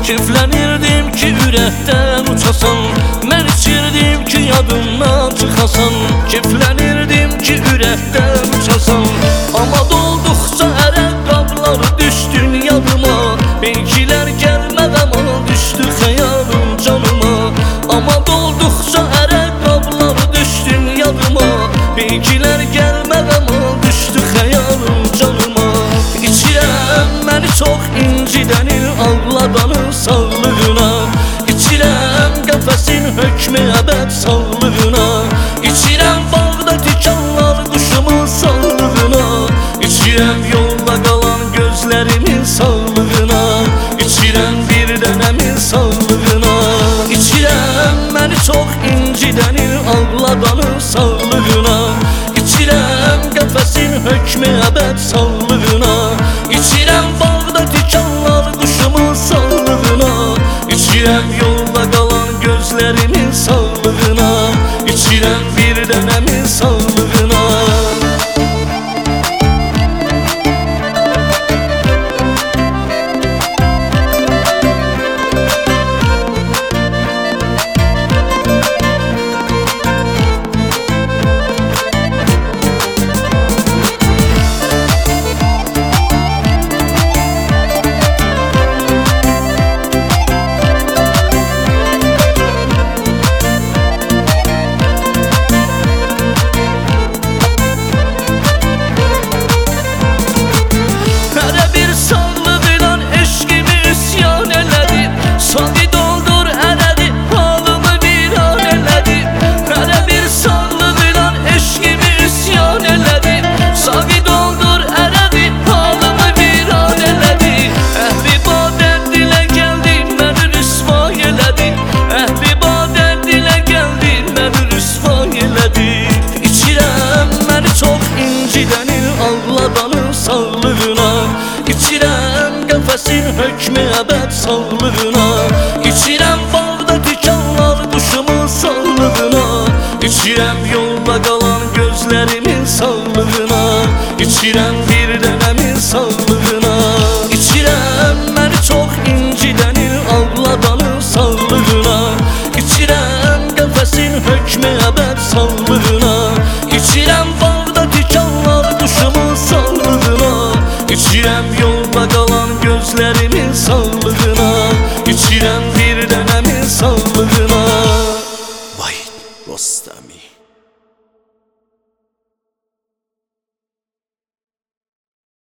Keyflənirdim ki ürəkdən uçasan, mən içirdim ki yadımdan çıxasan. Keyflənirdim ki ürəkdən uçasan, amma dolduqca ərəb qablar düşdün yadıma. Belkilər gəlməd amma düşdü xəyalım canıma. Amma dolduqca ərəb qablar düşdün yadıma. Belkilər gəlməd amma düşdü xəyalım canıma. İçirəm məni çox incidəni, ağladanın sağlığına. İçirəm qəfəsin hökmü əbəd sağlığına. İçirəm bağda tikanlar quşumun sağlığına. İçirəm yolda qalan gözlərimin sağlığına. İçirəm bir dənəmin sağlığına. İçirəm məni çox incidəni, ağladanın sağlığına. İçirəm qəfəsin hökmü əbəd sağlığına. İçirəm bağda tikanlar quşumun sağlığına. İçirəm yolda qalan gözlərimin sağlığına. İçirəm bir dənəmin sağlığına. Ağladanın sağlığına. İçirəm qəfəsin hökmü əbəd sağlığına. İçirəm bağda tikanlar quşumun sağlığına. İçirəm yolda qalan gözlərimin sağlığına. İçirəm bir dənəmin sağlığına.